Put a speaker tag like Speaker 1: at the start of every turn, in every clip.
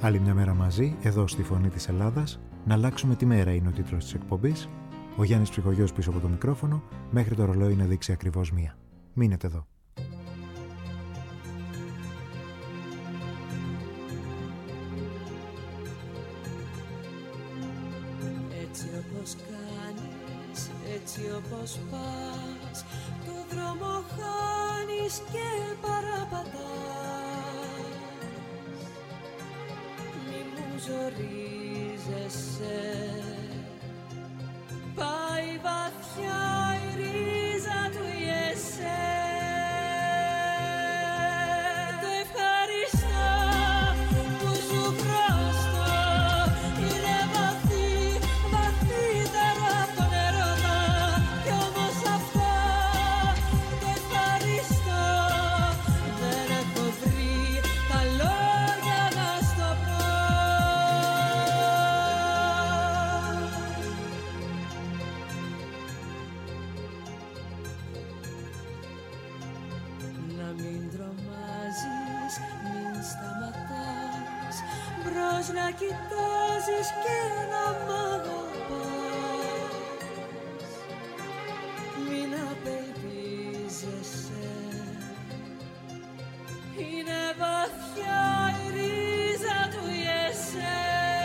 Speaker 1: Άλλη μια μέρα μαζί, εδώ στη Φωνή της Ελλάδας. Να αλλάξουμε τη μέρα είναι ο τίτλος της εκπομπής. Ο Γιάννης Ψυχογιός πίσω από το μικρόφωνο, μέχρι το ρολόι να δείξει ακριβώς 1. Μείνετε εδώ.
Speaker 2: Έτσι όπως κάνεις, έτσι όπως πας, το δρόμο χάνεις και παραπατάς. Μη μου ζορίζεσαι, πάει βαθιά η ρίζα του η εσέ. Το ευχαριστώ που σου χρωστώ, είναι βαθύ, βαθύτερα από τον έρωτα. Κι όμως αυτό το ευχαριστώ δεν έχω βρει τα λόγια να στο πω. Να μην τρομάζεις, μην σταματάς, μπρος να κοιτάζεις και να μ' αγαπάς. Μην απελπίζεσαι, είναι βαθιά η ρίζα του η εσέ.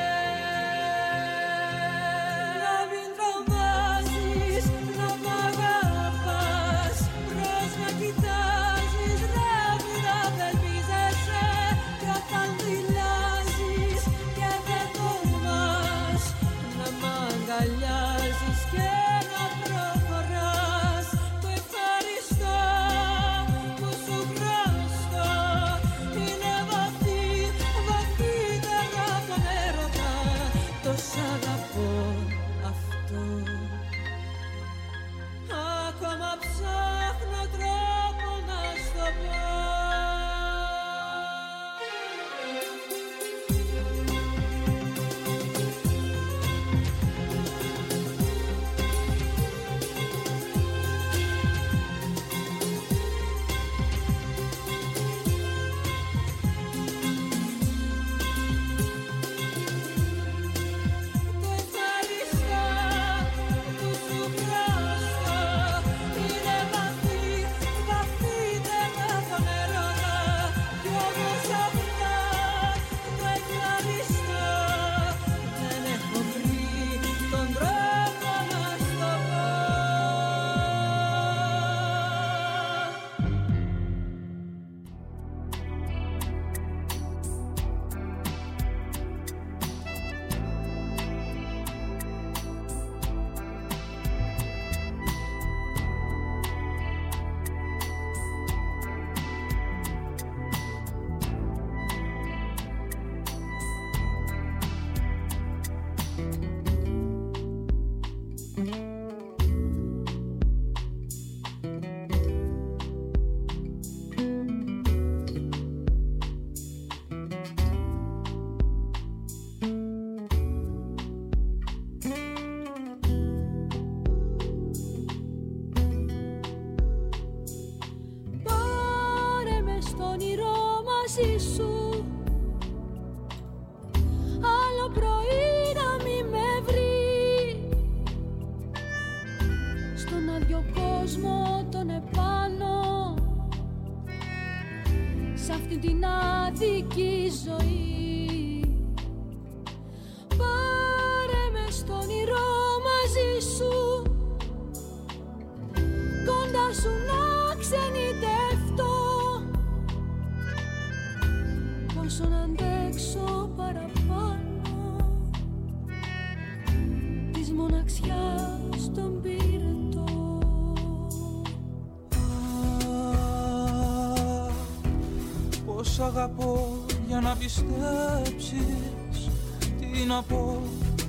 Speaker 2: Να μην τρομάζεις, να μ' αγαπάς, μπρος να κοιτάζεις, να μην απελπίζεσαι. Κι όταν δειλιάζεις και δεν τολμάς, να μ' αγκαλιάζεις και να προχωράς. Το ευχαριστώ που σου χρωστώ, είναι βαθύ, βαθύτερα από τον έρωτα. Το σ' αγαπώ αυτό. Ακόμα ψάχνω τρόπο να στο πω. Το ευχαριστώ που σου χρωστώ, είναι βαθύ, βαθύτερα από τον έρωτα. Κι όμως αυτά το ευχαριστώ δεν έχω βρει τον τρόπο να στο πω. Πάρε με στο όνειρο μαζί σου, άλλο πρωί να μη με βρει. Στον άδειο κόσμο τον επάνω, σ' αυτή την άδικη ζωή. Πάρε με στο όνειρο μαζί σου, κοντά σου να ξενιτευτώ. Πόσο να αντέξω παραπάνω της μοναξιάς τον πυρετό.
Speaker 3: Πώς αγαπώ για να πιστέψεις, τι να πω.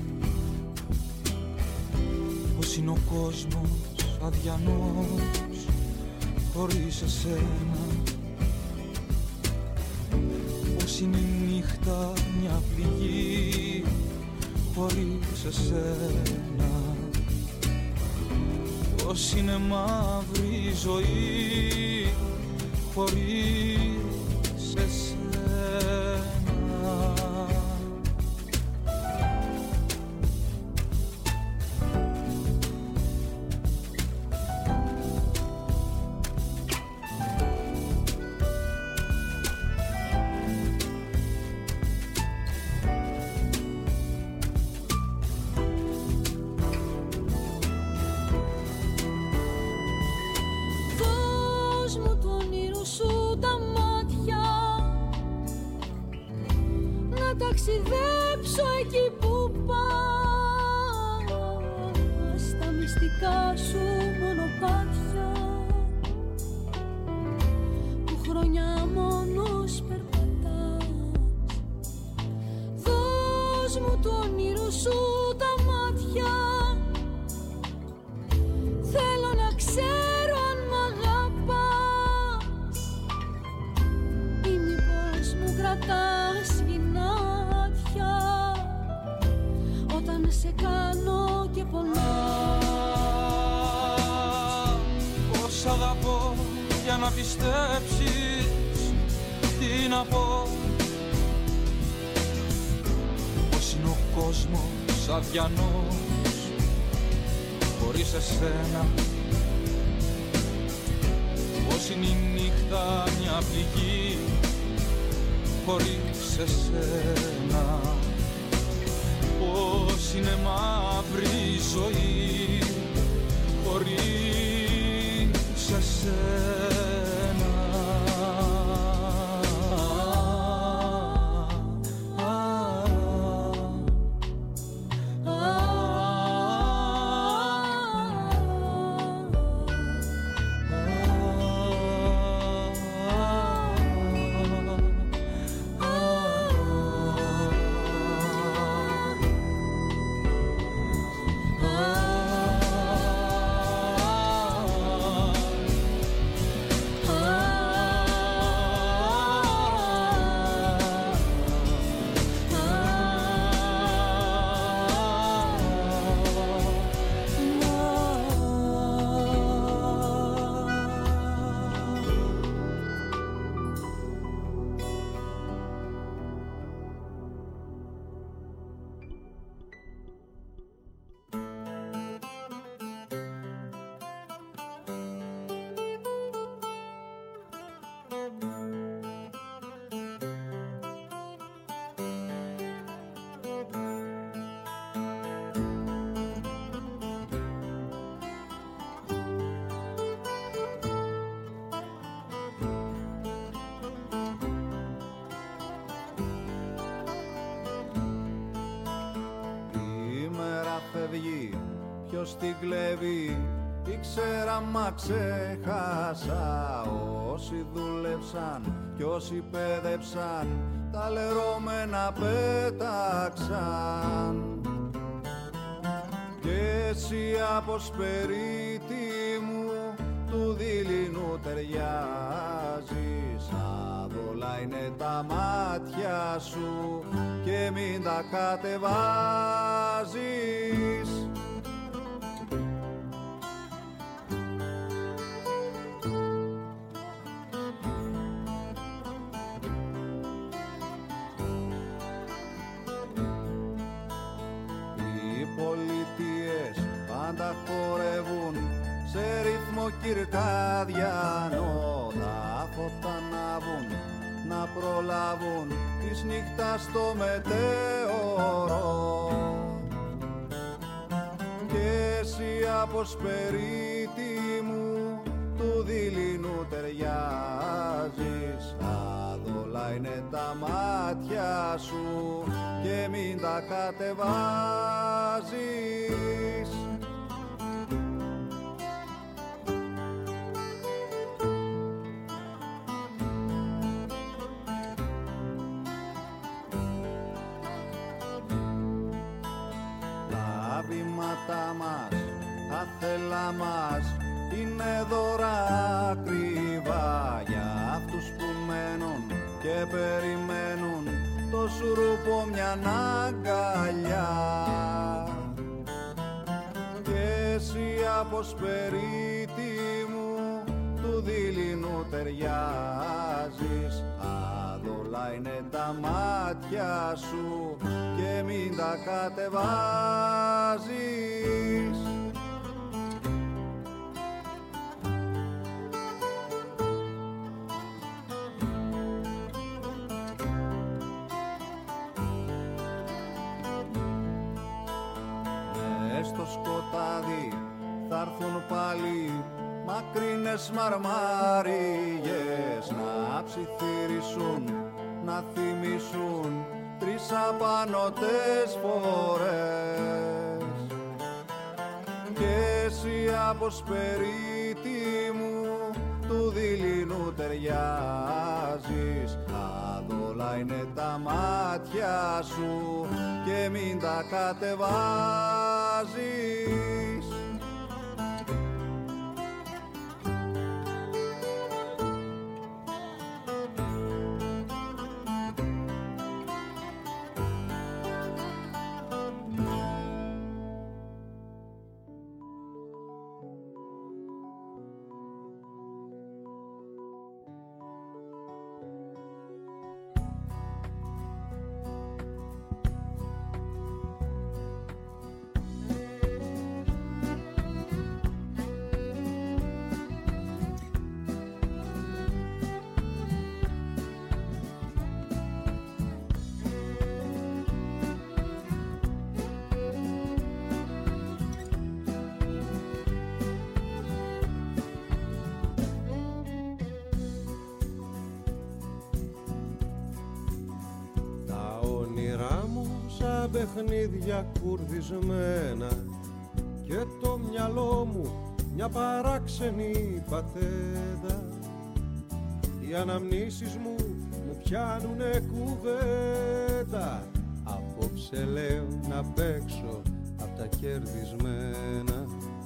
Speaker 3: Πώς είναι ο κόσμος αδιανός χωρίς εσένα. Πώς είναι η νύχτα μια πληγή χωρίς εσένα. Πώς είναι μαύρη η ζωή χωρίς εσένα.
Speaker 2: κρύψω εκεί που πας, τα μυστικά σου μονοπάτια που χρόνια μόνος περπατάς. Δώσ' μου του όνειρου σου τα μάτια, θέλω να ξέρω αν μ' αγαπάς ή μήπως μου κρατάς γυνάτια όταν σε κάνω και πονάς.
Speaker 3: Πώς αγαπώ για να πιστέψεις, τι να πω, πως είναι ο κόσμος αδιανός χωρίς εσένα, πως είναι η νύχτα μια πληγή χωρίς εσένα, πως είναι μαύρη η ζωή χωρίς εσένα.
Speaker 4: Ποιος την κλέβει, ήξερα μα ξέχασα. Όσοι δούλεψαν κι όσοι πέδεψαν, τα λερώμενα πέταξαν. Κι εσύ από σπερίτη μου του δειλινού ταιριάζεις. Άδολα είναι τα μάτια σου και μην τα κατεβάζεις. Πάντα χορεύουν σε ρυθμό κυρκάδιανο. Τα φώτα ανάβουν να προλάβουν της νύχτας το μετέωρο. Κι εσύ από σπερίτη μου του δειλινού ταιριάζεις. Άδολα είναι τα μάτια σου και μην τα κατεβάζεις. Τα βήματα μας, τα θέλα μας είναι δώρα ακριβά για αυτούς που μένουν και περιμένουν το σουρούπο μια αγκαλιά. Κι εσύ από σπερίτη μου του δειλινού ταιριάζεις. Άδολα είναι τα μάτια σου και μην τα κατεβάζεις. Στο σκοτάδι θa'ρθουν πάλι μακρινές μαρμάριες να ψιθυρίσουν, να θυμίσουν 3 τις απανωτές φορές κι εσύ από σπερίτη μου του δειλινού ταιριάζεις. Άδολα είναι τα μάτια σου και μην τα κατεβάζεις.
Speaker 5: Παιχνίδια κουρδισμένα και το μυαλό μου μια παράξενη πατέντα. Οι αναμνήσεις μου πιάνουνε κουβέντα. Απόψε λέω να παίξω απ' τα κερδισμένα.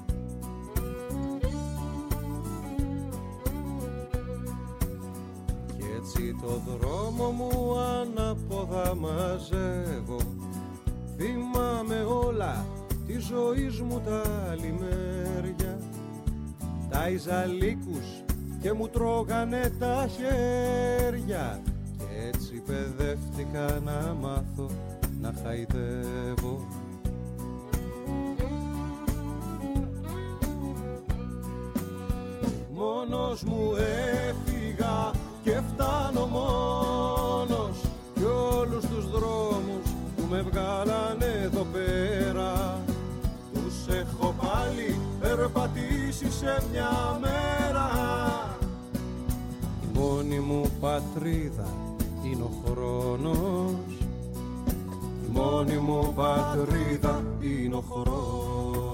Speaker 5: Κι έτσι το δρόμο μου ανάποδα μαζεύω. Θυμάμαι όλα τη ζωής μου τα λιμέρια. Τα Ιζαλίκους και μου τρώγανε τα χέρια. Κι έτσι παιδεύτηκα να μάθω να χαϊδεύω. Μόνος μου έφυγα και φτάνω μόνος κι όλους τους δρόμους που με βγάλανε εδώ πέρα τους έχω πάλι περπατήσει σε μια μέρα. Η μόνη μου πατρίδα είναι ο χρόνος. Η μόνη μου πατρίδα είναι ο χρόνος.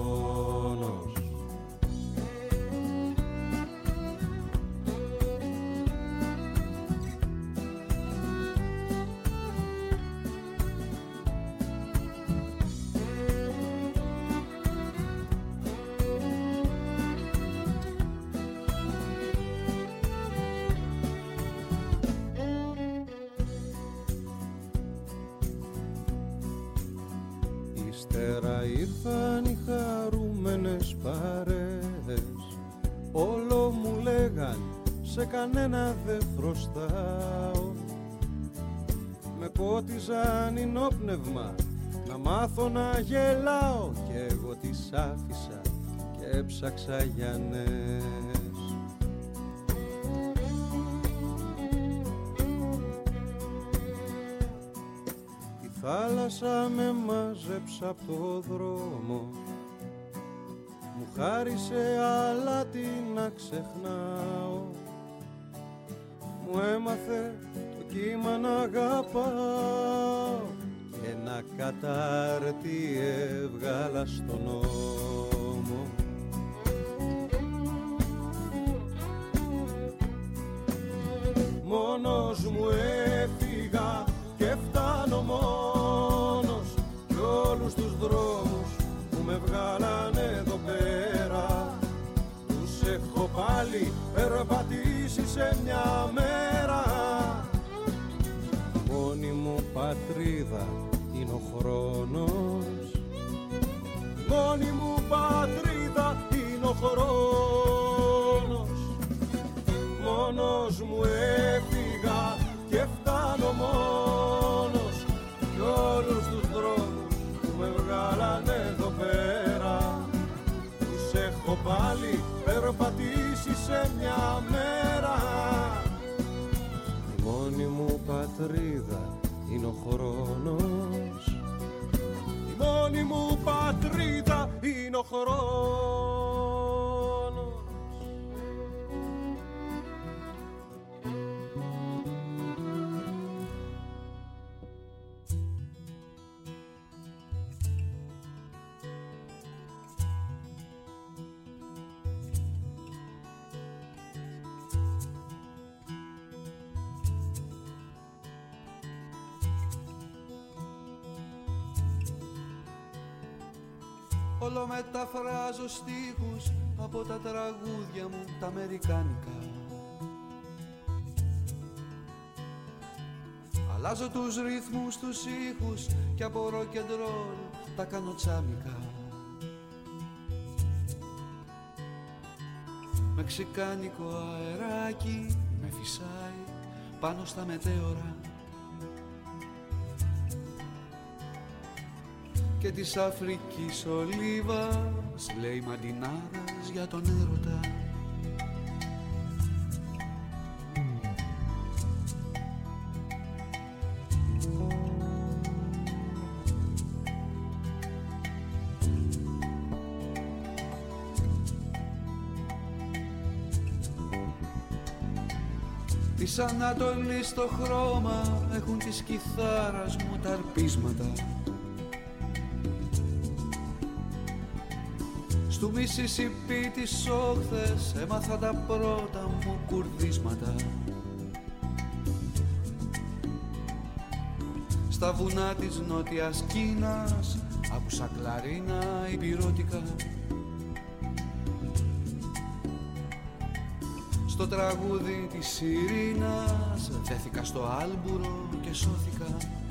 Speaker 5: Ύστερα ήρθαν οι χαρούμενες παρέες. Όλο μου λέγαν σε κανένα δεν χρωστάω. Με πότιζαν ενόπνευμα να μάθω να γελάω. Κι εγώ τις άφησα και έψαξα για νέες. Θάλασσα με μάζεψα απ' το δρόμο. Μου χάρισε αλάτι να ξεχνάω. Μου έμαθε το κύμα να αγαπάω. Και ένα κατάρτι έβγαλα στον νόμο. Μόνος μου έφυγα και φτάνω μόνος κι όλους τους δρόμους που με βγάλανε εδώ πέρα τους έχω πάλι περπατήσει σε μια μέρα. Η μόνη μου πατρίδα είναι ο χρόνος. Η μόνη μου πατρίδα είναι ο χρόνος. Μόνος μου έφυγα και φτάνω μόνος κι όλους τους δρόμους που με βγάλανε εδώ πέρα τους έχω πάλι περπατήσει σε μια μέρα. Η μόνη μου πατρίδα είναι ο χρόνος. Η μόνη μου πατρίδα είναι ο χρόνος.
Speaker 4: Όλο μεταφράζω στίχους από τα τραγούδια μου τα αμερικάνικα. Αλλάζω τους ρυθμούς, τους ήχους και από rock and roll τα κάνω τσάμικα. Μεξικάνικο αεράκι με φυσάει πάνω στα μετέωρα και της Αφρικής ολίβας λέει μαντινάδας για τον έρωτα. Της Ανατολής στο χρώμα έχουν της κιθάρας μου τα αρπίσματα. Στου Μισισιπί τις όχθες έμαθα τα πρώτα μου κουρδίσματα. Στα βουνά της Νότιας Κίνας άκουσα κλαρίνα υπηρώτικα. Στο τραγούδι της Ειρήνας δέθηκα στο άλμπουρο και σώθηκα.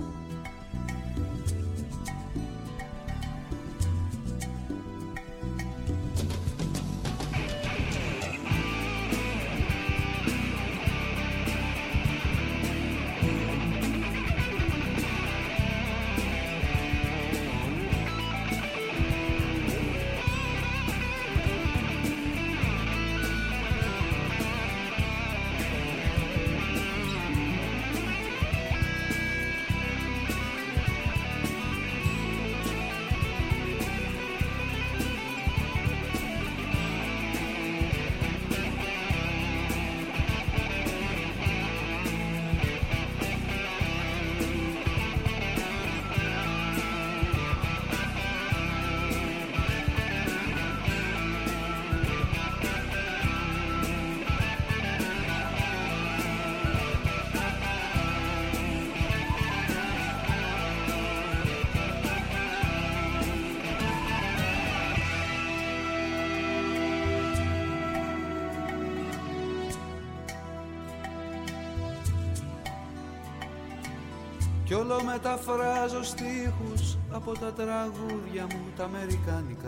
Speaker 4: Κι όλο μεταφράζω στίχους από τα τραγούδια μου τα αμερικάνικα.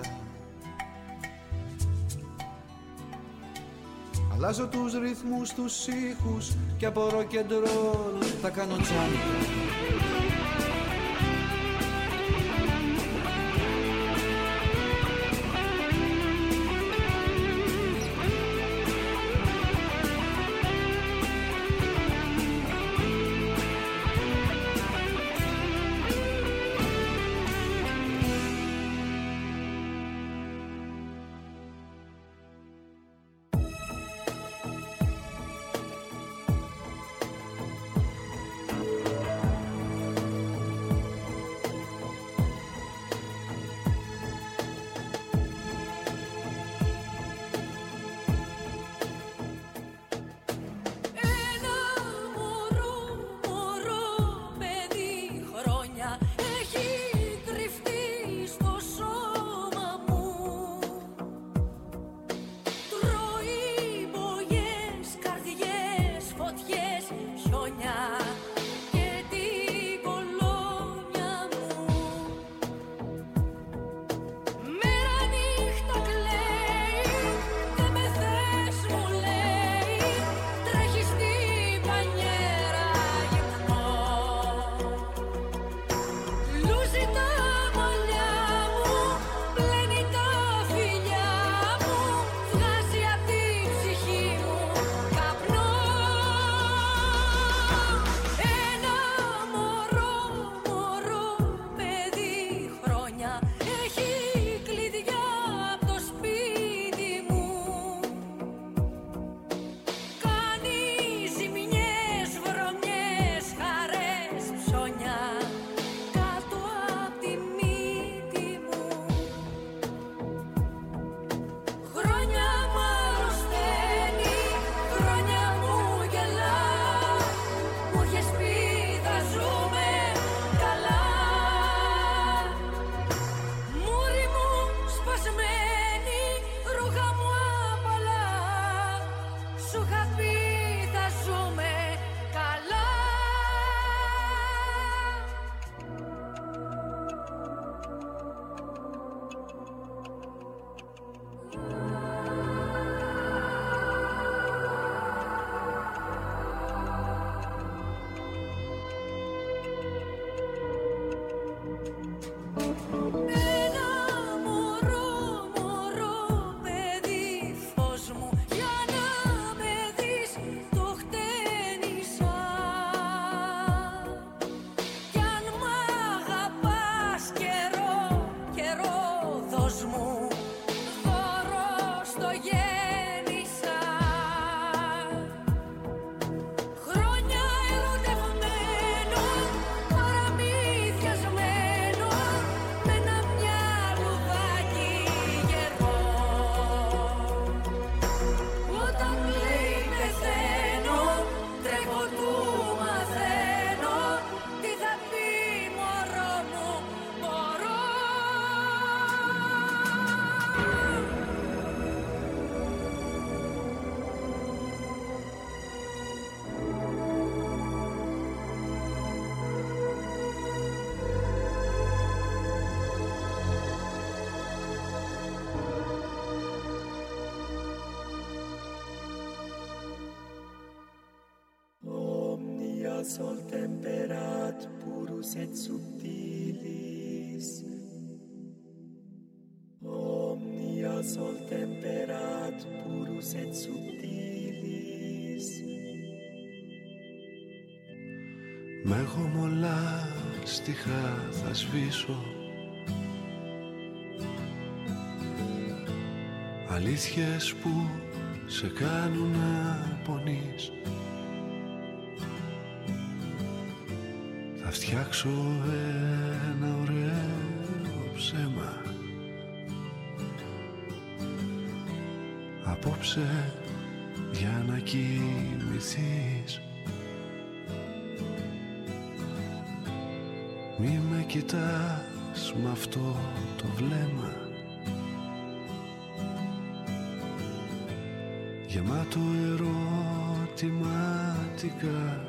Speaker 4: Αλλάζω τους ρυθμούς, τους ήχους και από rock and roll τα κάνω τσάμικα.
Speaker 6: sol temperat purus et subtilis, omnia sol temperat purus et subtilis.
Speaker 4: Με γομολά στιχά θα σβήσω, αλήθειες που σε κάνουν να πονείς. Θα φτιάξω ένα ωραίο ψέμα απόψε για να κοιμηθείς. Μη με κοιτάς μ' αυτό το βλέμμα γεμάτο ερωτηματικά.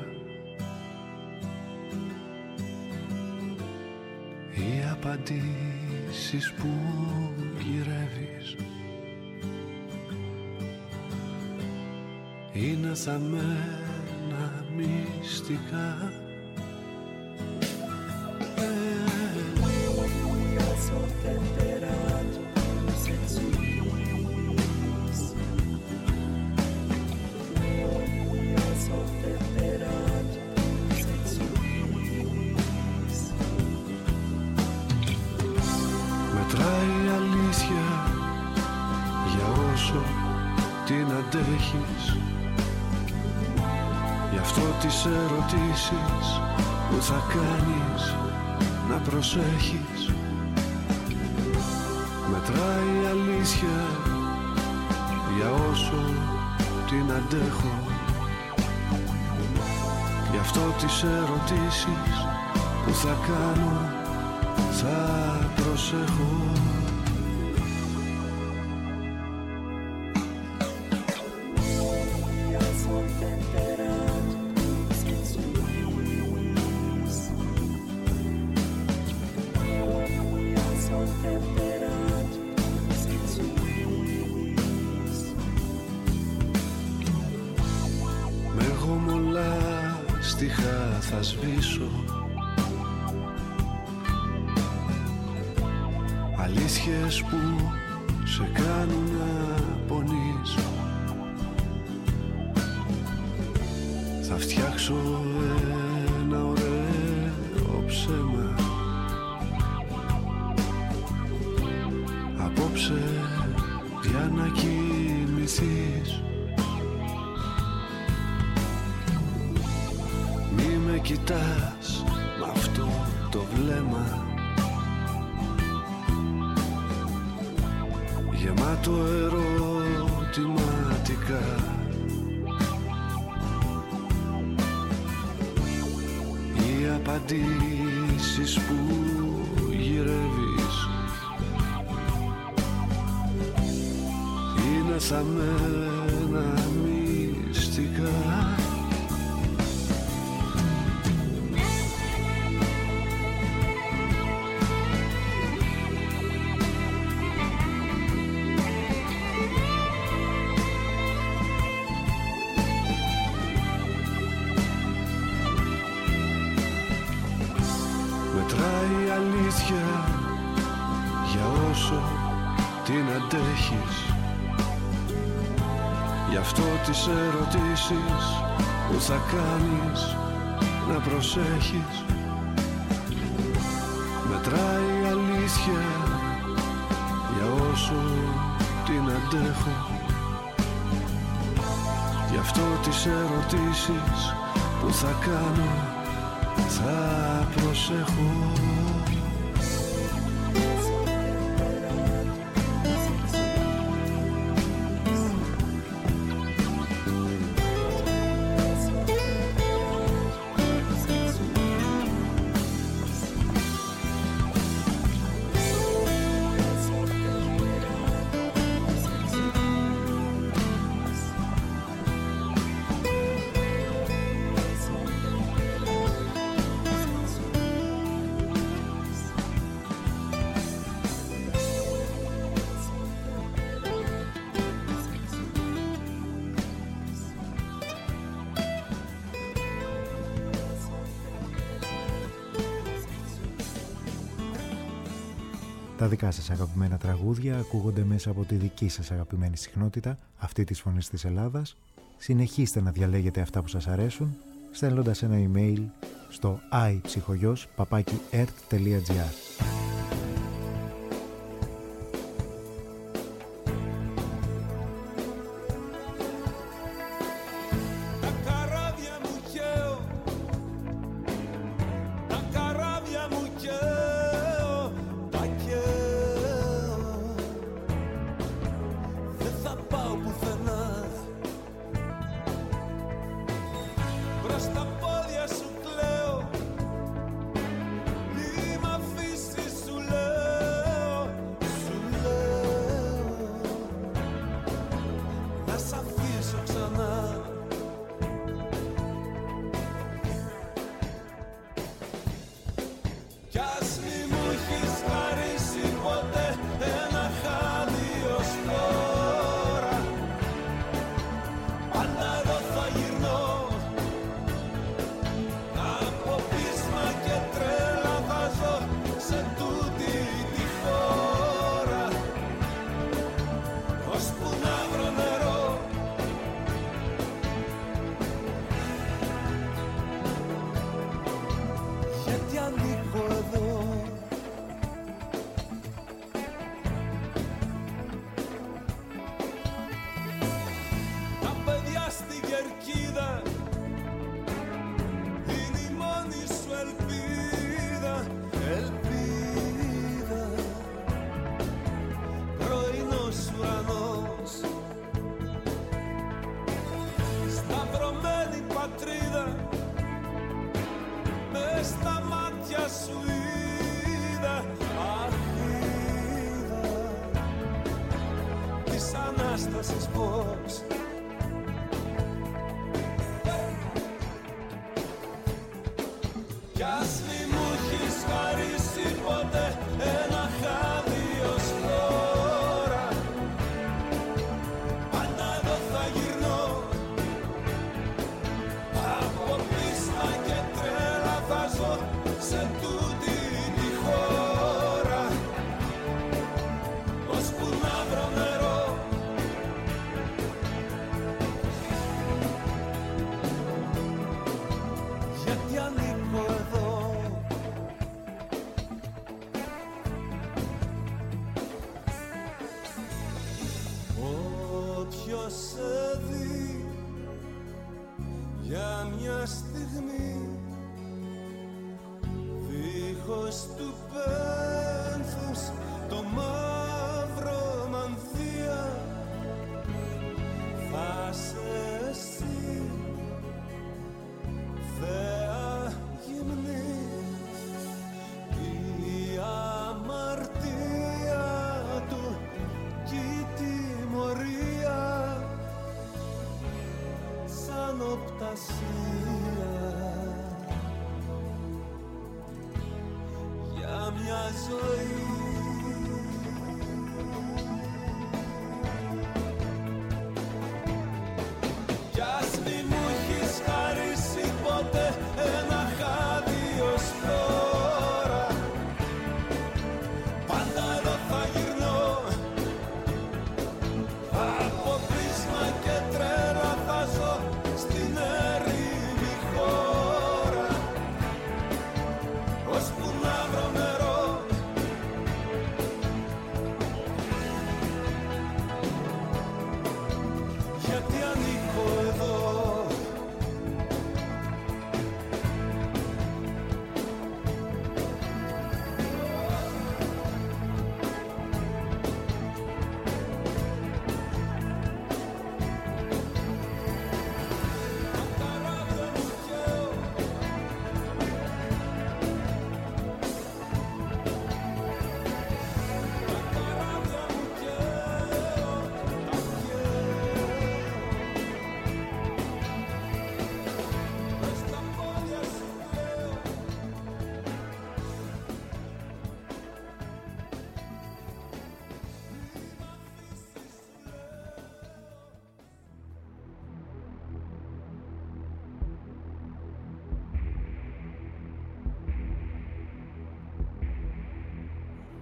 Speaker 4: Οι απαντήσεις που γυρεύεις είναι θαμμένα μυστικά. Μετράει η αλήθεια για όσο την αντέχεις. Γι' αυτό τις ερωτήσεις που θα κάνεις να προσέχεις. Μετράει η αλήθεια για όσο την αντέχω. Γι' αυτό τις ερωτήσεις που θα κάνω θα προσέχω. Με γομολά στιχά θα σβήσω, αλήθειες που σε κάνουν να πονείς. Θα φτιάξω ένα ωραίο ψέμα απόψε για να κοιμηθείς. Μη με κοιτάς μ' αυτό το βλέμμα γεμάτο ερωτηματικά. Οι απαντήσεις που γυρεύεις είναι θαμμένα μυστικά. Μετράει η αλήθεια για όσο την αντέχεις. Γι' αυτό τις ερωτήσεις που θα κάνεις να προσέχεις. Μετράει η αλήθεια για όσο την αντέχω. Γι' αυτό τις ερωτήσεις που θα κάνω θα προσέχω.
Speaker 1: Τα δικά σας αγαπημένα τραγούδια ακούγονται μέσα από τη δική σας αγαπημένη συχνότητα, αυτή της Φωνής της Ελλάδας. Συνεχίστε να διαλέγετε αυτά που σας αρέσουν, στέλνοντας ένα email στο iPsychogos@ert.gr.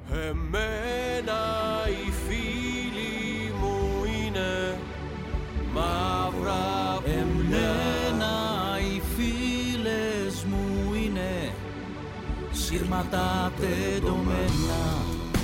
Speaker 5: Εμένα οι φίλοι μου είναι μαύρα πουλιά.
Speaker 7: Εμένα οι φίλες μου είναι σύρματα τεντωμένα.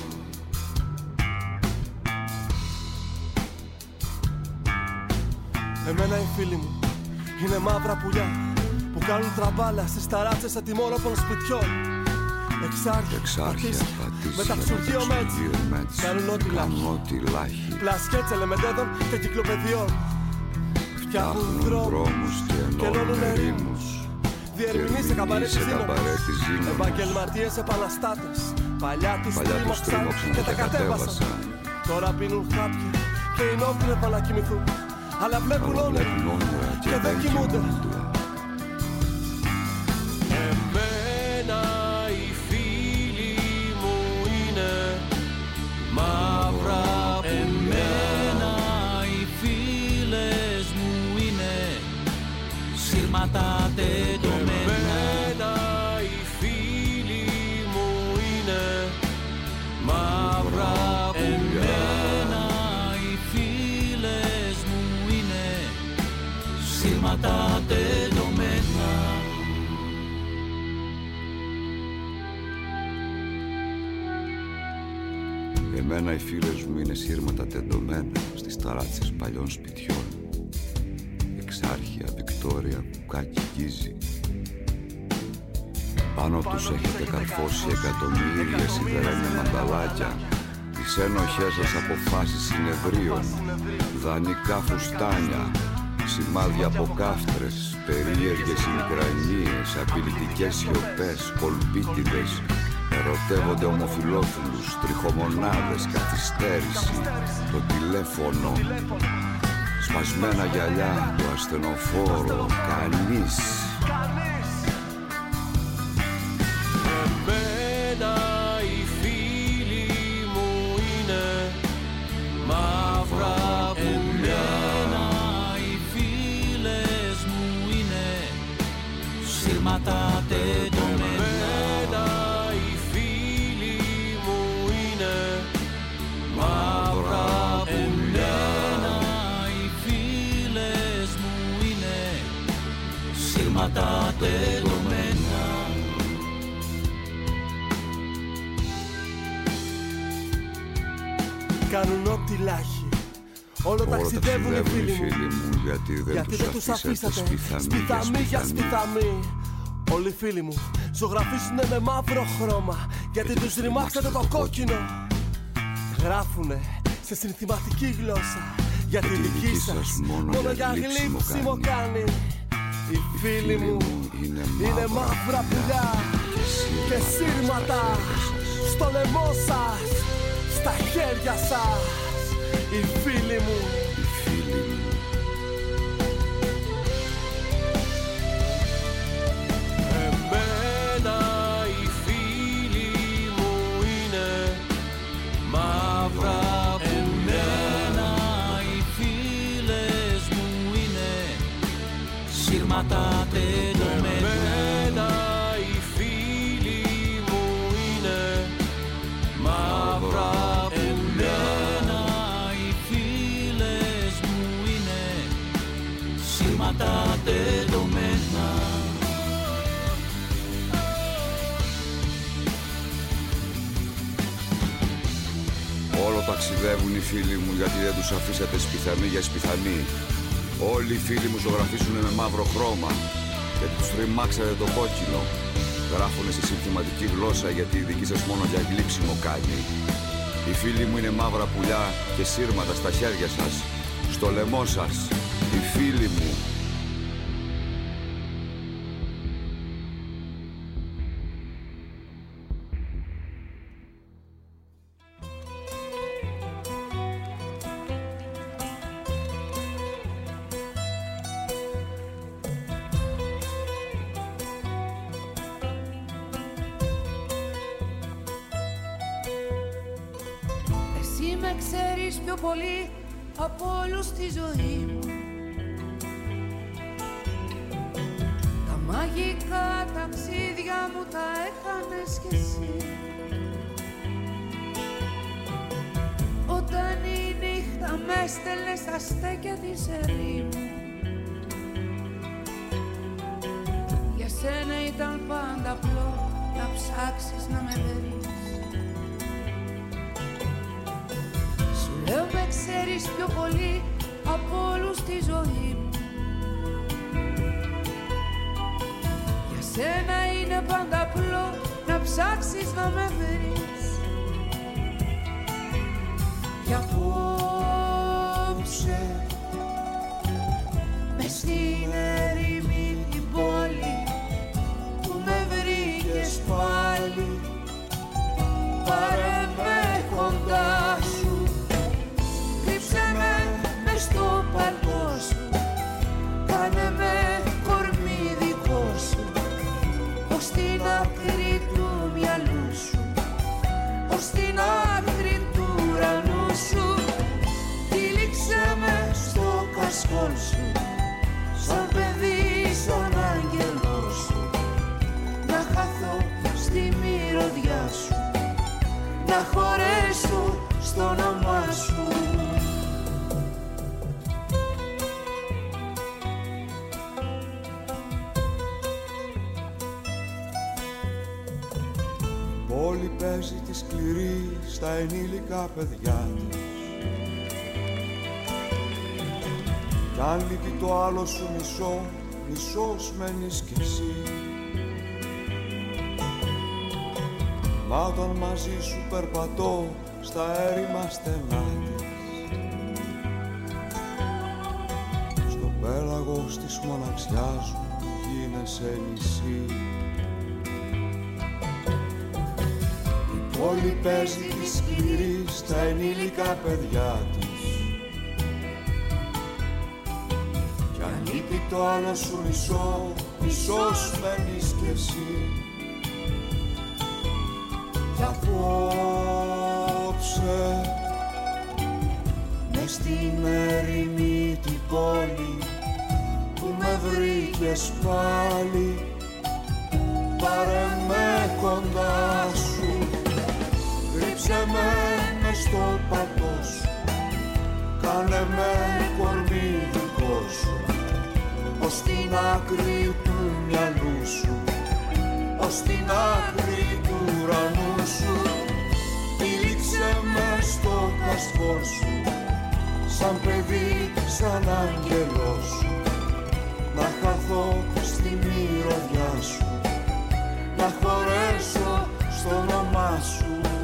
Speaker 5: Εμένα οι φίλοι μου είναι μαύρα πουλιά που κάνουν τραμπάλα στις ταράτσες ατιμόρροπων σπιτιών. Εξάρχεια, πατήσια, μεταξουργείο μέτς, κάνουν ό,τι λάχει. Πλασκέτς ελεμεντέδων και κυκλοπαιδιών. Φτιάχνουν δρόμους και ενώνουν ερήμους. Διερμηνείς σε καμπαρέ της Δύναμος. Επαγγελματίες επαναστάτες. Παλιά τους τρίμωξαν και τα κατέβασαν. Τώρα πίνουν χάπια και είναι όπλευα να κοιμηθούν. Αλλά βλέπουν όνειρα και δεν κοιμούνται. Εμένα οι φίλοι μου είναι μαύρα πουλιά.
Speaker 7: Εμένα οι φίλες μου είναι σύρματα τεντωμένα.
Speaker 5: Εμένα οι φίλοι μου είναι μαύρα πουλιά.
Speaker 7: Εμένα οι φίλες μου είναι σύρματα τεντωμένα.
Speaker 8: Εμένα οι φίλες μου είναι σύρματα τεντωμένα στις ταράτσες παλιών σπιτιών. Εξάρχεια, Βικτόρια, Κουκάκι, Γκίζη. Πάνω τους έχετε καρφώσει εκατομμύρια σιδερένια μανταλάκια, τις ένοχές σας αποφάσεις συνεδρίων, δανεικά φουστάνια, σημάδια από κάφτρες, περίεργες ημικρανίες, απειλητικές σιωπές, κολπίτιδες, ερωτεύονται ομοφυλόφιλους, τριχομονάδες, καθυστέρηση, το τηλέφωνο, σπασμένα γυαλιά, το ασθενοφόρο, κανείς.
Speaker 5: Εμένα οι φίλοι μου είναι μαύρα πουλιά.
Speaker 7: Εμένα οι φίλες μου είναι σύρματα τεντωμένα.
Speaker 5: Εμένα οι φίλοι μου είναι μαύρα πουλιά.
Speaker 7: Εμένα οι φίλες μου είναι σύρματα τεντωμένα.
Speaker 5: Κάνουν ό,τι λάχει. Όλο ταξιδεύουν οι φίλοι μου.
Speaker 8: Γιατί δεν τους αφήσατε
Speaker 5: σπιθαμί για σπιθαμί. Όλοι οι φίλοι μου ζωγραφίσουνε με μαύρο χρώμα, γιατί τους ρημάξατε το κόκκινο. Γράφουνε σε συνθηματική γλώσσα, γιατί η δική σας μόνο για γλύψιμο κάνει. Οι φίλοι μου είναι μαύρα πουλιά και σύρματα στο λαιμό σας, στα χέρια σας. Οι φίλοι μου, εμένα οι φίλοι μου είναι μαύρα πουλιά.
Speaker 7: Εμένα οι φίλες μου είναι σύρματα τεντωμένα.
Speaker 5: Εμένα οι φίλοι μου είναι μαύρα πουλιά.
Speaker 7: Εμένα οι φίλες μου είναι σύρματα τεντωμένα.
Speaker 8: Όλο ταξιδεύουν οι φίλοι μου, γιατί δεν τους αφήσατε σπιθαμί για σπιθαμί. Όλοι οι φίλοι μου ζωγραφίσουν με μαύρο χρώμα, γιατί τους τριμάξατε το κόκκινο. Γράφουνε σε συνθηματική γλώσσα, γιατί η δική σας μόνο για γλύψιμο κάνει. Οι φίλοι μου είναι μαύρα πουλιά και σύρματα στα χέρια σας, στο λαιμό σας. Οι φίλοι μου.
Speaker 2: Εσύ με ξέρεις πιο πολύ από όλους στη ζωή μου. Τα μαγικά ταξίδια μου τα έκανες κι εσύ.
Speaker 9: με έστελνε στα στέκια της ερήμου. Για σένα ήταν πάντα απλό να ψάξεις να με βρεις. Σου λέω με ξέρεις πιο πολύ από όλους τη ζωή μου. Για σένα είναι πάντα απλό να ψάξεις να με βρεις. Κι απόψε μες στην ερήμη την πόλη που με βρήκες πάλι, πάρε με κοντά σου, κρύψε με μες στο παλτό σου, κάνε με κορμί δικό σου, ως την άκρη του μυαλού σου, ως την άκρη του ουρανού σου. Τύλιξε με στο κασκόλ σου, σαν παιδί, σαν άγγελό σου, να χαθώ στη μυρωδιά σου, να χωρέσω στο όνομά σου.
Speaker 4: Πόλη παίζει τη σκληρή στα ενήλικα παιδιά της. Κι αν λείπει το άλλο σου μισό, μισός μένεις κι εσύ. Μα όταν μαζί σου περπατώ στα έρημα στενά της, στο πέλαγος της μοναξιάς μου γίνεσαι νησί. Η πόλη παίζει τη σκληρή στα ενήλικα παιδιά της. Κι αν λείπει το άλλο σου μισό, μισός μένεις κι εσύ. Κι απόψε μες στην ερημή την πόλη που με βρήκες πάλι, πάρε με κοντά σου, κρύψε με μες στο παλτό σου, κάνε με κορμί δικό σου, ως την άκρη του μυαλού σου, ως την άκρη του ουρανού σου. Τύλιξε με στο κασκόλ σου, σαν παιδί, σαν άγγελό σου, να χαθώ στη μυρωδιά σου, να χωρέσω στο όνομά σου.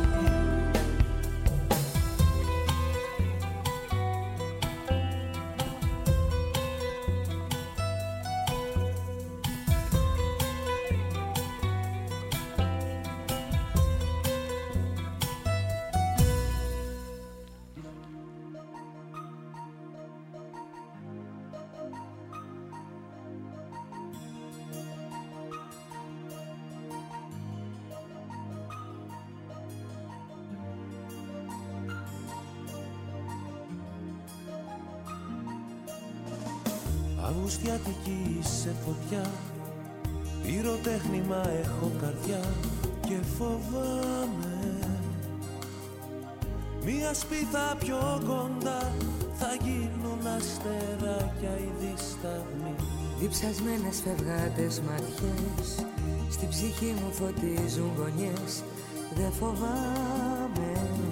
Speaker 10: Αυγουστιάτικη σε φωτιά, πυροτέχνημα έχω καρδιά και φοβάμαι μια σπίθα πιο κοντά θα γίνουν αστεράκια οι δισταγμοί.
Speaker 11: Διψασμένες φευγάτες ματιές στην ψυχή μου φωτίζουν γωνιές, δεν φοβάμαι.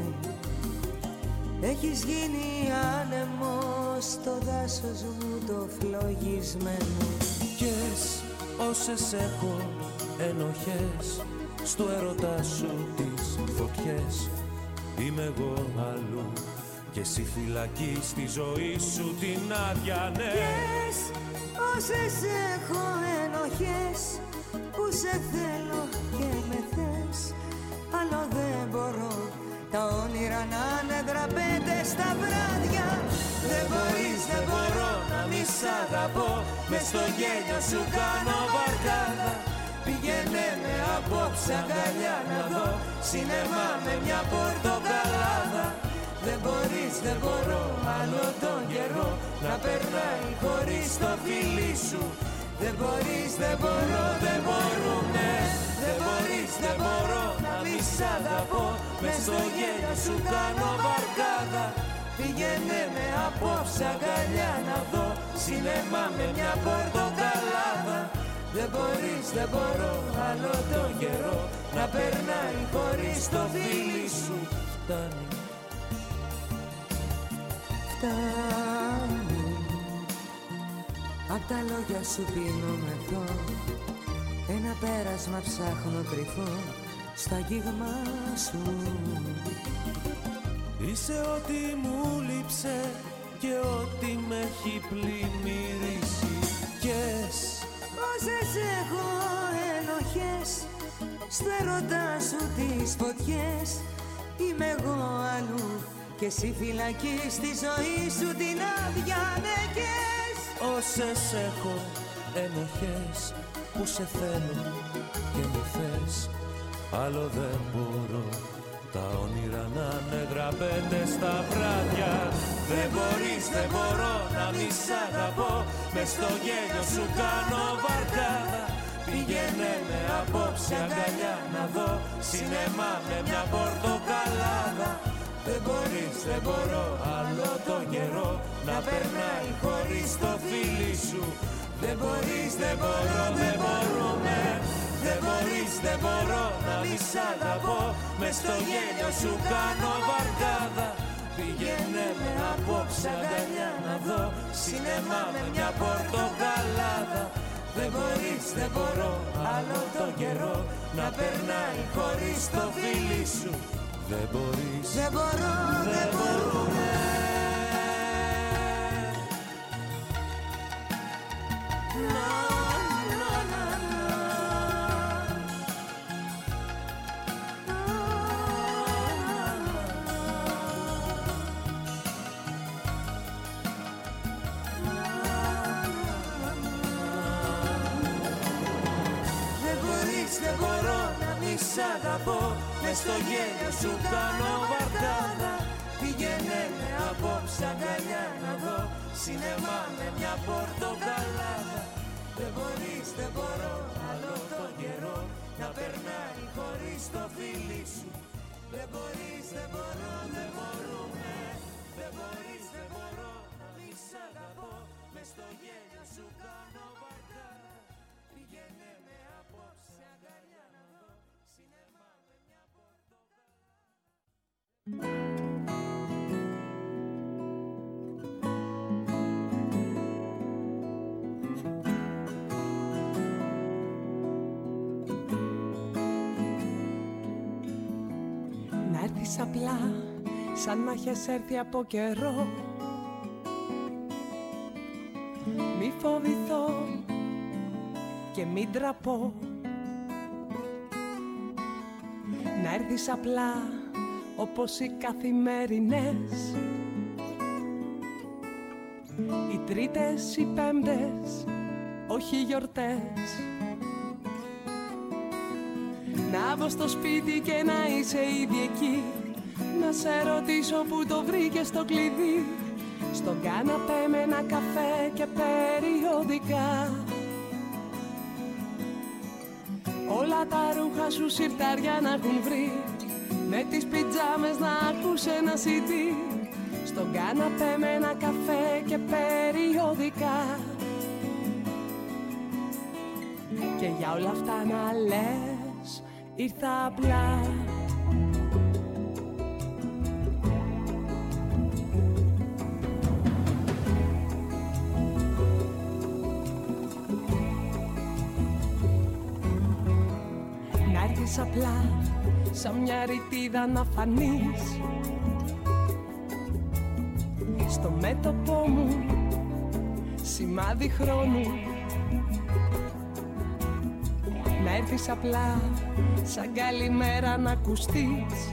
Speaker 11: Έχεις γίνει άνεμος στο δάσος μου το φλογισμένο.
Speaker 10: Κες όσες έχω ενοχές στο έρωτα σου τις φωτιές, είμαι εγώ αλλού και εσύ φυλακή στη ζωή σου την άδεια, ναι.
Speaker 11: Κες όσες έχω ενοχές που σε θέλω και με θες, άλλο δεν μπορώ τα όνειρα να είναι δραπέτες στα βράδια.
Speaker 10: Δεν μπορείς, δεν μπορώ να μη σ' αγαπώ, μες στο γέλιο σου κάνω βαρκάδα. Πήγαινε με απόψε αγκαλιά να δω σινεμά με μια πορτοκαλάδα. Δεν μπορείς, δεν μπορώ άλλο τον καιρό να περνάει χωρίς το φίλι σου. Δεν μπορείς, δεν μπορώ, δεν μπορούμε. Δεν μπορείς, δεν μπορώ να μη σ' αγαπώ, μες στο γέλιο σου κάνω βαρκάδα. Πήγαινε με απόψε αγκαλιά να δω σινεμά με μια πορτοκαλάδα. Δεν μπορείς, δεν μπορώ άλλο τον καιρό να περνάει χωρίς το φίλι σου. Φτάνει.
Speaker 11: Φτάνει. Απ' τα λόγια σου πίνω μεθό, ένα πέρασμα ψάχνω κρυφό στα αγγίγμα σου.
Speaker 10: Είσαι ό,τι μου λείψε και ό,τι με έχει πλημμυρίσει.
Speaker 11: Όσες έχω ενοχές στο ερωτά σου τις φωτιές, είμαι εγώ αλλού και εσύ φυλακή στη ζωή σου την αδιανεκές.
Speaker 10: Όσες έχω ενοχές που σε θέλω και με θες, άλλο δεν μπορώ τα όνειρα να είναι γραπέτες στα βράδια. Δεν μπορείς, δεν μπορώ να μη σ' αγαπώ, μες στο γέλιο σου κάνω βαρκάδα. Πήγαινε με απόψε αγκαλιά να δω σινεμά με μια πορτοκαλάδα. Δεν μπορείς, δεν μπορώ άλλο τον καιρό να περνάει χωρίς το φίλι σου. Δεν μπορείς, δεν μπορώ, δεν μπορούμε. Δεν μπορείς, δεν μπορώ να μη σ' αγαπώ, μες στο γέλιο σου κάνω βαρκάδα. Πήγαινε με απόψε αγκαλιά να δω σινεμά με μια πορτοκαλάδα. Δεν μπορείς, δεν μπορώ άλλο τον καιρό να περνάει χωρίς το φίλι σου. Δεν μπορείς,
Speaker 11: δεν μπορώ, δεν μπορούμε.
Speaker 10: Δεν μπορώ να μη σ' αγαπώ, μες στο γέλιο σου κάνω βαρκάδα. Πήγαινε με απόψε αγκαλιά να δω σινεμά με μια πορτοκαλάδα. Δεν μπορείς, δεν μπορώ άλλο τον καιρό να περνάει χωρίς το φίλι σου. Δεν μπορείς, δεν μπορώ, δεν μπορούμε. Δεν μπορείς, δεν μπορώ να μη σ' αγαπώ, μες στο γέλιο σου κάνω βαρκάδα. Πήγαινε με απόψε αγκαλιά να δω σινεμά με μια πορτοκαλάδα.
Speaker 12: Να έρθεις απλά σαν να έχεις έρθει από καιρό. Μη φοβηθώ και μην τραπώ. Να έρθεις απλά όπως οι καθημερινές, οι Τρίτες, οι Πέμπτες, όχι γιορτές. Να βγω στο σπίτι και να είσαι ήδη εκεί, να σε ρωτήσω που το βρήκες το κλειδί, στον κάναπέ με ένα καφέ και περιοδικά. Όλα τα ρούχα σου συρτάρια να έχουν βρει, με τις πιτζάμες να ακούς ένα CD, στον κάναπέ με ένα καφέ και περιοδικά. Και για όλα αυτά να λες, ήρθα απλά. Να έρθεις απλά, σαν μια ρητίδα να φανείς στο μέτωπό μου, σημάδι χρόνου. Να έρθεις απλά, σαν καλημέρα να ακουστείς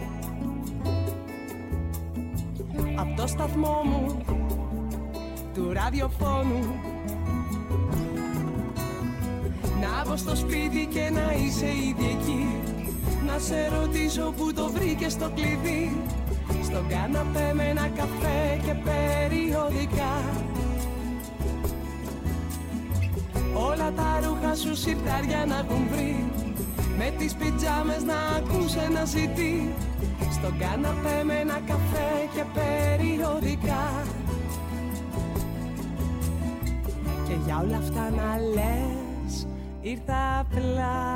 Speaker 12: απ' το σταθμό μου του ραδιοφώνου. Να βγω στο σπίτι και να είσαι ήδη εκεί, να σε ρωτήσω που το βρήκες το κλειδί, στον κάναπέ με ένα καφέ και περιοδικά. Όλα τα ρούχα σου συρτάρια να έχουν βρει, με τις πιτζάμες να ακούς ένα CD, στον κάναπέ με ένα καφέ και περιοδικά. Και για όλα αυτά να λες ήρθα απλά.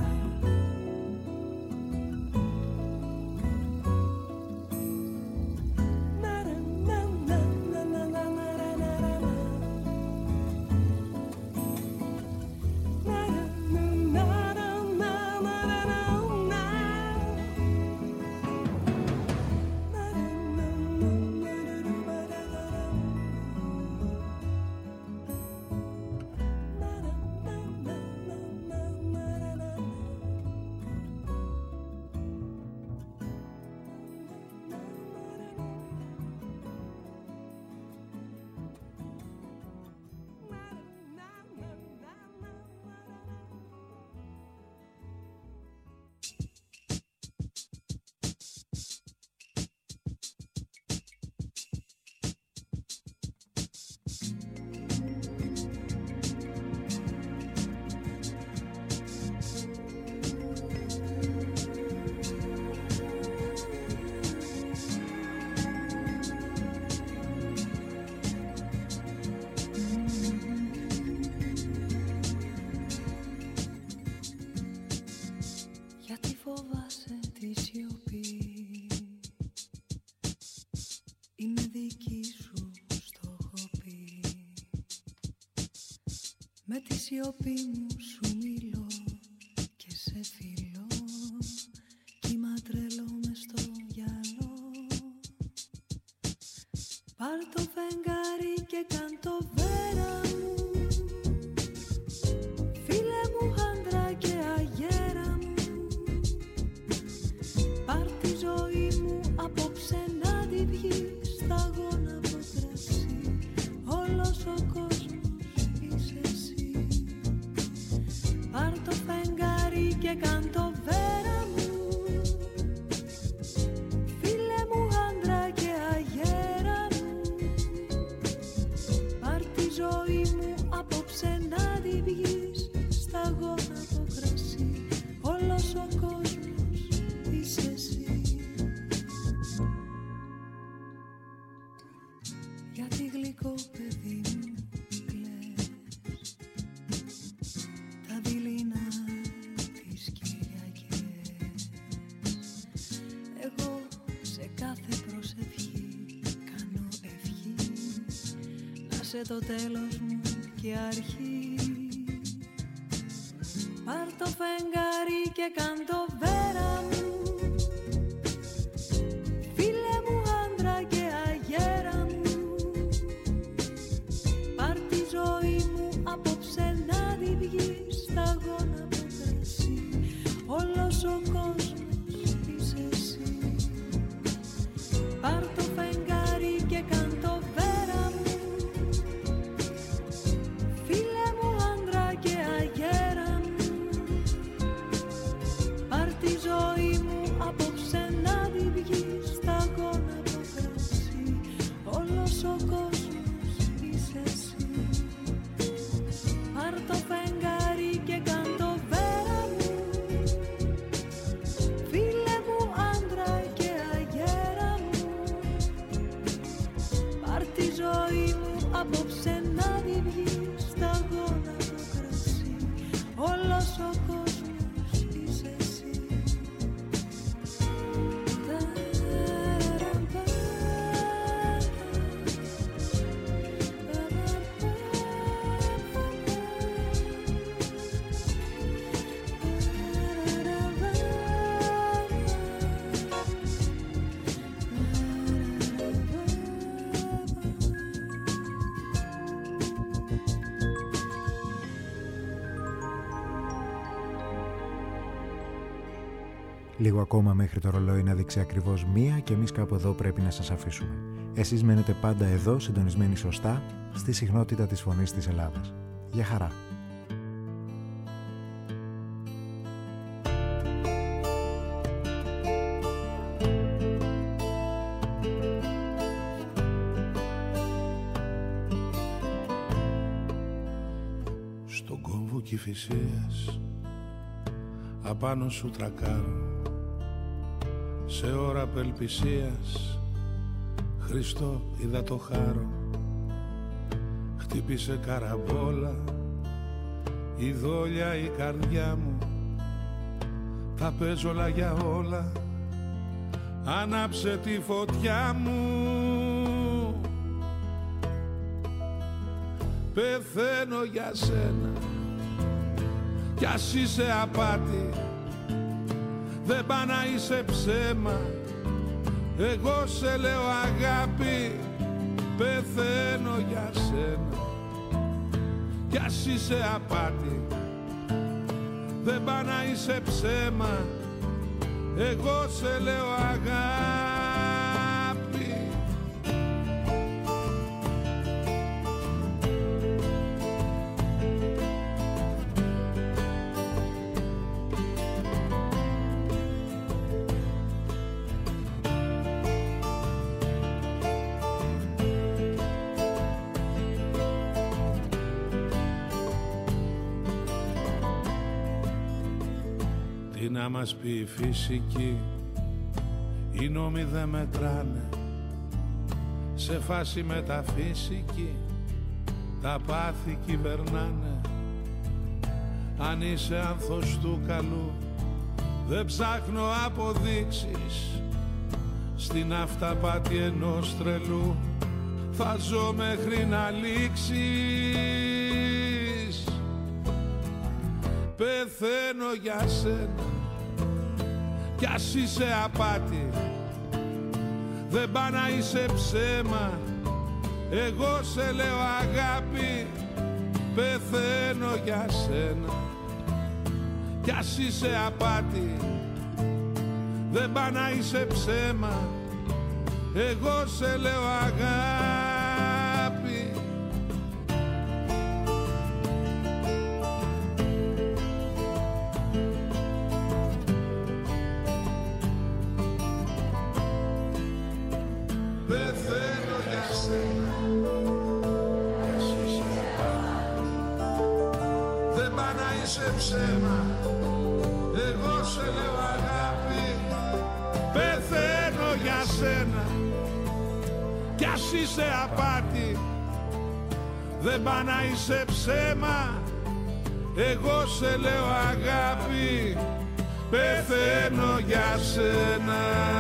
Speaker 11: Με τη σιωπή μου σου μιλώ και σε φιλώ, κύμα τρελό μες στο γυαλό. Πάρ' το φεγγάρι και κάν το βέρα μου, φίλε μου άντρα και αγέρα μου. Πάρ' τη ζωή μου απόψε να τη βγεις, σταγόνα από κρασί, όλος ο κόσμος είσαι εσύ. Πάρ' το φεγγάρι και κάν το βέρα μου, φίλε μου άντρα και αγέρα μου. Πάρ' τη ζωή μου απόψε να τη βγεις, σταγόνα από κρασί, όλος ο κόσμος είσαι εσύ. Γιατί γλυκό παιδί μου κλαις, τα δειλινά τις Κυριακές. Εγώ σε κάθε προσευχή κάνω ευχή, να σε το τέλος μου και αρχή. Πάρ' το φεγγάρι και κάν το βέρα μου, φίλε μου άντρα και αγέρα μου. Πάρ' τη ζωή μου απόψε να τη βγεις, σταγόνα από κρασί, όλος ο κόσμος είσαι εσύ. Πάρ' το φεγγάρι και κάν το βέρα μου, φίλε μου άντρα και αγέρα μου. Πάρ' τη ζωή μου απόψε να τη βγεις, σταγόνα από κρασί, όλος ο κόσμος είσαι εσύ. Πάρ' το φεγγάρι και κάν το βέρα μου, φίλε μου άντρα και αγέρα μου. Πάρ' τη ζωή μου απόψε να τη βγεις, σταγόνα από κρασί, όλος ο κόσμος είσαι εσύ.
Speaker 1: Λίγο ακόμα μέχρι το ρολόι να δείξει ακριβώς 1 και εμείς κάπου εδώ πρέπει να σας αφήσουμε. Εσείς μένετε πάντα εδώ, συντονισμένοι σωστά, στη συχνότητα της φωνής της Ελλάδας. Γεια χαρά!
Speaker 13: Στον κόμβο Κηφισίας απάνω σου τρακάρω, σε ώρα απελπισίας, Χριστό είδα το χάρο. Χτύπησε καραμπόλα η δόλια η καρδιά μου. Τα παίζω όλα για όλα, άναψε τη φωτιά μου. Πεθαίνω για σένα κι ας είσαι απάτη, δεν πά να είσαι ψέμα, εγώ σε λέω αγάπη. Πεθαίνω για σένα κι ας είσαι απάτη, δεν πά να είσαι ψέμα, εγώ σε λέω αγάπη. Τι να μας πει η φυσική, οι νόμοι δεν μετράνε, σε φάση μεταφυσική τα πάθη κυβερνάνε. Αν είσαι άνθος του καλού, δεν ψάχνω αποδείξεις, στην αυταπάτη ενός τρελού θα ζω μέχρι να λήξεις. Πεθαίνω για σένα κι ας είσαι απάτη, δεν πά να είσαι ψέμα, εγώ σε λέω αγάπη. Πεθαίνω για σένα κι ας είσαι απάτη, δεν πά να είσαι ψέμα, εγώ σε λέω αγάπη. Πεθαίνω για σένα κι ας είσαι απάτη, δεν πά να είσαι ψέμα, εγώ σε λέω αγάπη. Πεθαίνω για σένα κι ας είσαι απάτη, δεν πά να είσαι ψέμα, εγώ σε λέω αγάπη. Πεθαίνω για σένα.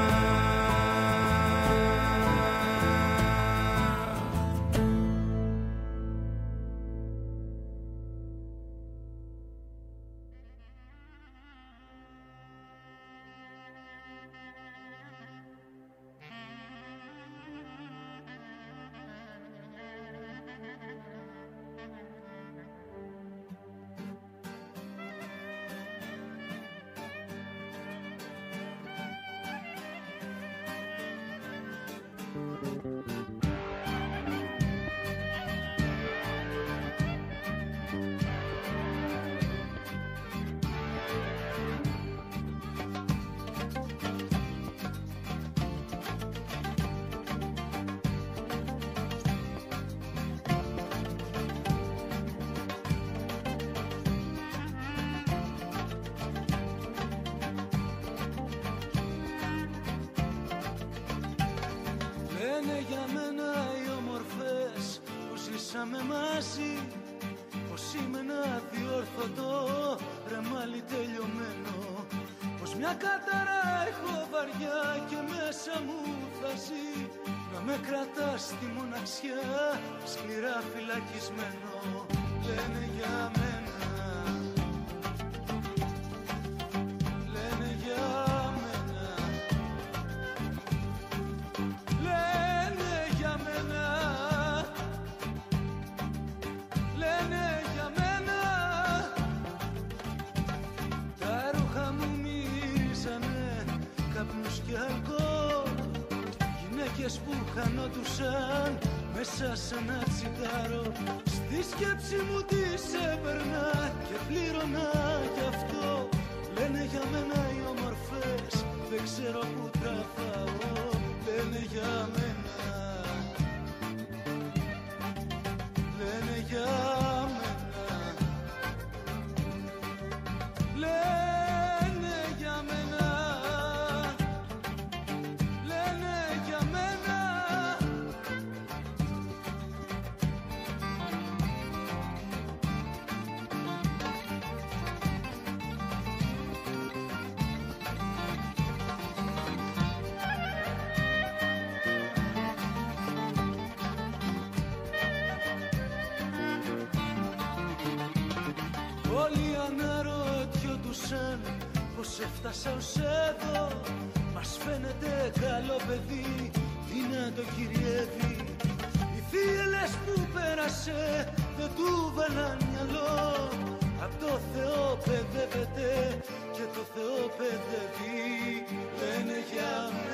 Speaker 10: Στη μοναξιά σκληρά φυλακισμένο, λένε για μένα, λένε για μένα, λένε για μένα, λένε για μένα. Τα ρούχα μου μυρίζανε καπνούς και αλκοόλ, γυναίκες που χανόντουσαν μέσα σε ένα τσιγάρο. Στη σκέψη μου τις έπαιρνα και πλήρωνα γι' αυτό. Λένε για μένα οι όμορφες, δεν ξέρω που τραβάω. Λένε για μένα, λένε για μένα, λένε για μένα, Όλοι αναρωτιόντουσαν πως έφτασα ως εδώ. Μας φαίνεται καλό παιδί, τι να το κυριεύει. Οι θύελες που πέρασε δεν του βάλαν μυαλό. Απ' το Θεό παιδεύεται και το Θεό παιδεύει. Λένε για μένα